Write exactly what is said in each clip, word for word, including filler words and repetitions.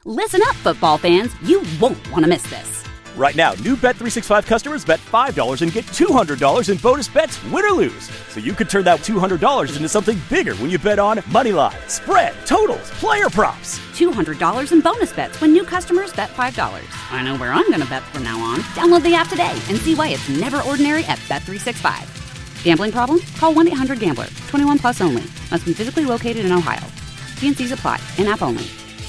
Listen up, football fans. You won't want to miss this. Right now, new Bet three sixty-five customers bet five dollars and get two hundred dollars in bonus bets, win or lose. So you could turn that two hundred dollars into something bigger when you bet on money line, spread, totals, player props. two hundred dollars in bonus bets when new customers bet five dollars. I know where I'm going to bet from now on. Download the app today and see why it's never ordinary at Bet three sixty-five. Gambling problem? Call one eight hundred gambler. twenty-one plus only. Must be physically located in Ohio. T and C's apply. In-app only.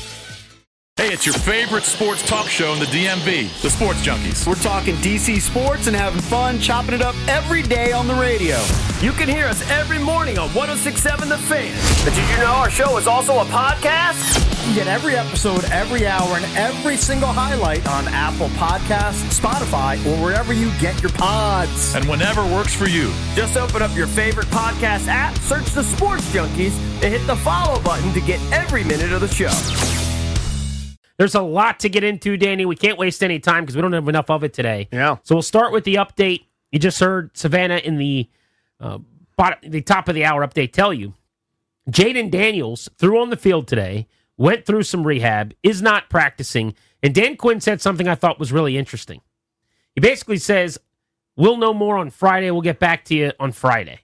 Hey, it's your favorite sports talk show in the D M V, the Sports Junkies. We're talking D C sports and having fun, chopping it up every day on the radio. You can hear us every morning on one oh six point seven The Fan. But did you know our show is also a podcast? You get every episode, every hour, and every single highlight on Apple Podcasts, Spotify, or wherever you get your pods. And whenever works for you. Just open up your favorite podcast app, search the Sports Junkies, and hit the follow button to get every minute of the show. There's a lot to get into, Danny. We can't waste any time because we don't have enough of it today. Yeah. So we'll start with the update. You just heard Savannah in the uh, bottom, the top of the hour update tell you. Jaden Daniels threw on the field today, went through some rehab, is not practicing, and Dan Quinn said something I thought was really interesting. He basically says, we'll know more on Friday. We'll get back to you on Friday.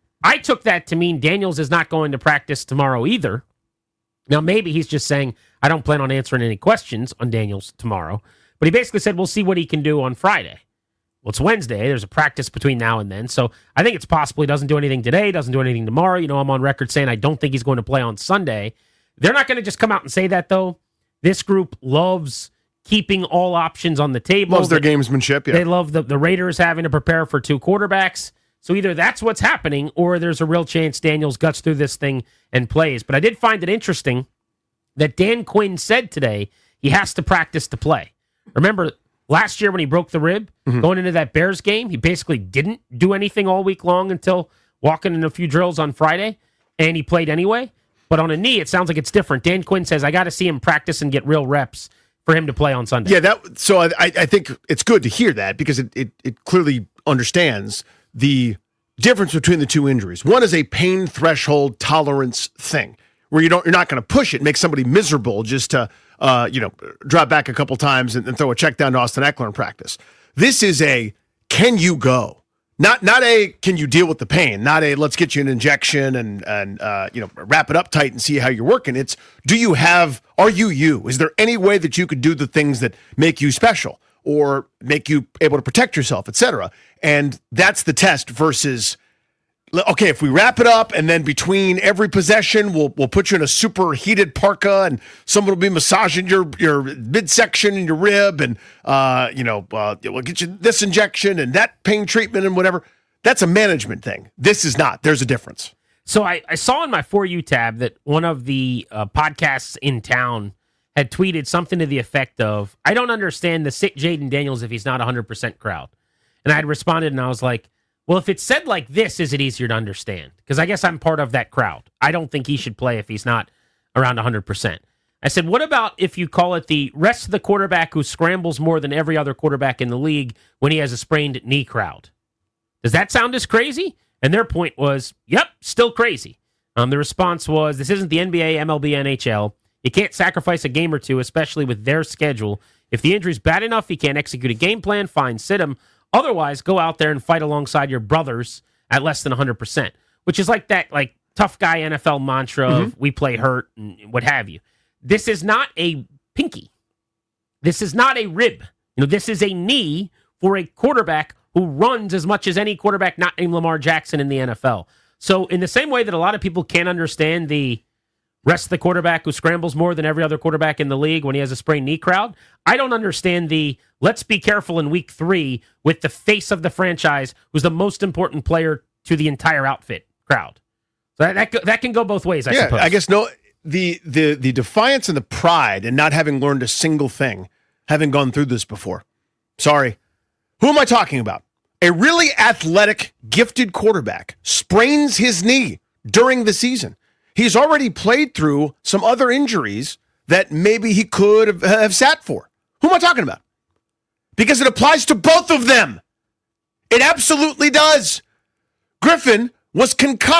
I took that to mean Daniels is not going to practice tomorrow either. Now, maybe he's just saying, I don't plan on answering any questions on Daniels tomorrow. But he basically said, we'll see what he can do on Friday. Well, it's Wednesday. There's a practice between now and then. So I think it's possible he doesn't do anything today, doesn't do anything tomorrow. You know, I'm on record saying I don't think he's going to play on Sunday. They're not going to just come out and say that, though. This group loves keeping all options on the table. Loves their gamesmanship, yeah. They love the, the Raiders having to prepare for two quarterbacks. So either that's what's happening or there's a real chance Daniels guts through this thing and plays. But I did find it interesting that Dan Quinn said today he has to practice to play. Remember, last year when he broke the rib, mm-hmm. going into that Bears game, he basically didn't do anything all week long until walking in a few drills on Friday, and he played anyway. But on a knee, it sounds like it's different. Dan Quinn says, I got to see him practice and get real reps for him to play on Sunday. Yeah, that. So I, I think it's good to hear that because it, it, it clearly understands the difference between the two injuries. One is a pain threshold tolerance thing where you don't, you're not going to push it, make somebody miserable just to, uh, you know, drop back a couple times and, and throw a check down to Austin Eckler in practice. This is a, can you go? Not, not a, can you deal with the pain? Not a, let's get you an injection and, and uh, you know, wrap it up tight and see how you're working. It's, do you have, are you you? Is there any way that you could do the things that make you special or make you able to protect yourself, et cetera? And that's the test versus, okay, if we wrap it up and then between every possession, we'll we'll put you in a super heated parka and someone will be massaging your, your midsection and your rib and, uh, you know, uh, we'll get you this injection and that pain treatment and whatever. That's a management thing. This is not. There's a difference. So I, I saw in my For You tab that one of the uh, podcasts in town had tweeted something to the effect of, I don't understand the sick Jaden Daniels if he's not one hundred percent crowd. And I had responded and I was like, well, if it's said like this, is it easier to understand? Because I guess I'm part of that crowd. I don't think he should play if he's not around one hundred percent. I said, what about if you call it the rest of the quarterback who scrambles more than every other quarterback in the league when he has a sprained knee crowd? Does that sound as crazy? And their point was, yep, still crazy. Um, the response was, this isn't the N B A, M L B, N H L. You can't sacrifice a game or two, especially with their schedule. If the injury's bad enough, you can't execute a game plan, fine, sit him. Otherwise, go out there and fight alongside your brothers at less than one hundred percent, which is like that like tough guy N F L mantra of mm-hmm. we play hurt and what have you. This is not a pinky. This is not a rib. You know, this is a knee for a quarterback who runs as much as any quarterback not named Lamar Jackson in the N F L. So in the same way that a lot of people can't understand the rest of the quarterback who scrambles more than every other quarterback in the league when he has a sprained knee crowd, I don't understand the let's be careful in week three with the face of the franchise who's the most important player to the entire outfit crowd. So that that, that can go both ways, I yeah, suppose. I guess no the the the defiance and the pride and not having learned a single thing, having gone through this before. Sorry. Who am I talking about? A really athletic, gifted quarterback sprains his knee during the season. He's already played through some other injuries that maybe he could have, have sat for. Who am I talking about? Because it applies to both of them. It absolutely does. Griffin was concussed.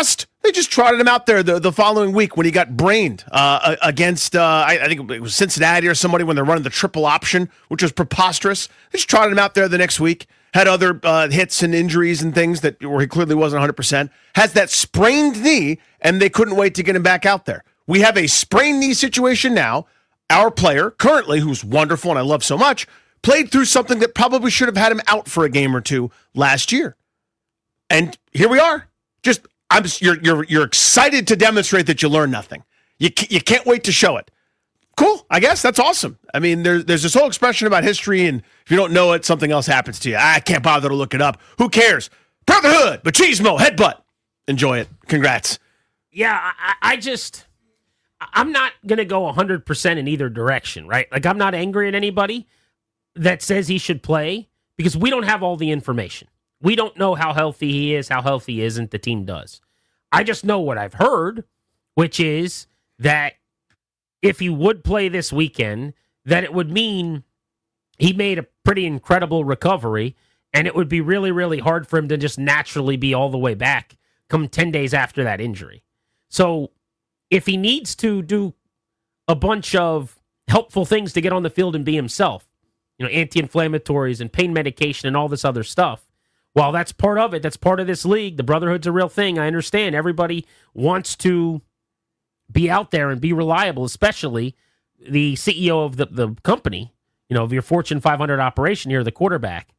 They just trotted him out there the, the following week when he got brained uh, against, uh, I, I think it was Cincinnati or somebody when they're running the triple option, which was preposterous. They just trotted him out there the next week, had other uh, hits and injuries and things that where he clearly wasn't one hundred percent, has that sprained knee, and they couldn't wait to get him back out there. We have a sprained knee situation now. Our player, currently, who's wonderful and I love so much, played through something that probably should have had him out for a game or two last year. And here we are. Just I'm you're you're you're excited to demonstrate that you learned nothing. You you can't wait to show it. Cool, I guess that's awesome. I mean, there's there's this whole expression about history, and if you don't know it, something else happens to you. I can't bother to look it up. Who cares? Brotherhood, machismo, headbutt. Enjoy it. Congrats. Yeah, I, I just I'm not gonna go one hundred percent in either direction, right? Like I'm not angry at anybody that says he should play because we don't have all the information. We don't know how healthy he is, how healthy he isn't. The team does. I just know what I've heard, which is that if he would play this weekend, that it would mean he made a pretty incredible recovery, and it would be really, really hard for him to just naturally be all the way back come ten days after that injury. So if he needs to do a bunch of helpful things to get on the field and be himself, you know, anti-inflammatories and pain medication and all this other stuff, while that's part of it, that's part of this league. The Brotherhood's a real thing. I understand. Everybody wants to be out there and be reliable, especially the C E O of the, the company, you know, of your Fortune five hundred operation here, the quarterback.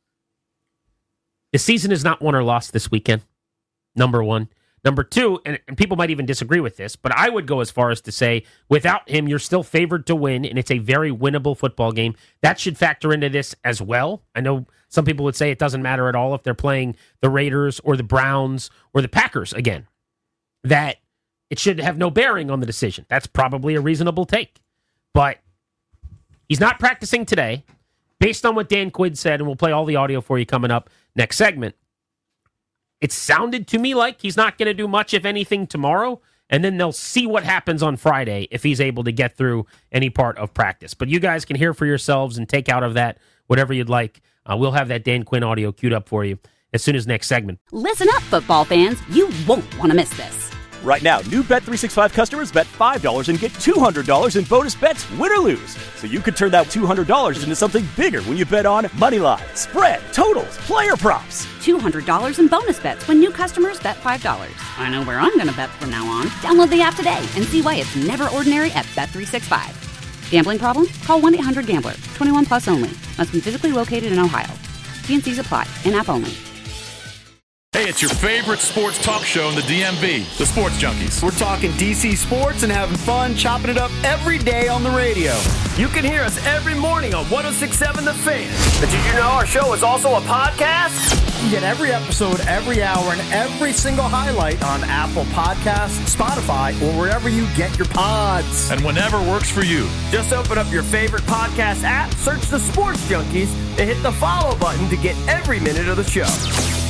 The season is not won or lost this weekend, number one. Number two, and, and people might even disagree with this, but I would go as far as to say, without him, you're still favored to win, and it's a very winnable football game. That should factor into this as well. I know some people would say it doesn't matter at all if they're playing the Raiders or the Browns or the Packers again, that it should have no bearing on the decision. That's probably a reasonable take. But he's not practicing today. Based on what Dan Quinn said, and we'll play all the audio for you coming up next segment, it sounded to me like he's not going to do much, if anything, tomorrow, and then they'll see what happens on Friday if he's able to get through any part of practice. But you guys can hear for yourselves and take out of that whatever you'd like. Uh, we'll have that Dan Quinn audio queued up for you as soon as next segment. Listen up, football fans. You won't want to miss this. Right now, new Bet three sixty-five customers bet five dollars and get two hundred dollars in bonus bets, win or lose. So you could turn that two hundred dollars into something bigger when you bet on money line, spread, totals, player props. two hundred dollars in bonus bets when new customers bet five dollars. I know where I'm going to bet from now on. Download the app today and see why it's never ordinary at Bet three sixty-five. Gambling problem? Call one eight hundred gambler. twenty-one plus only. Must be physically located in Ohio. T and C's apply. In-app only. Hey, it's your favorite sports talk show in the D M V, the Sports Junkies. We're talking D C sports and having fun, chopping it up every day on the radio. You can hear us every morning on one oh six point seven The Fan. But did you know our show is also a podcast? You get every episode, every hour, and every single highlight on Apple Podcasts, Spotify, or wherever you get your pods. And whenever works for you. Just open up your favorite podcast app, search The Sports Junkies, and hit the follow button to get every minute of the show.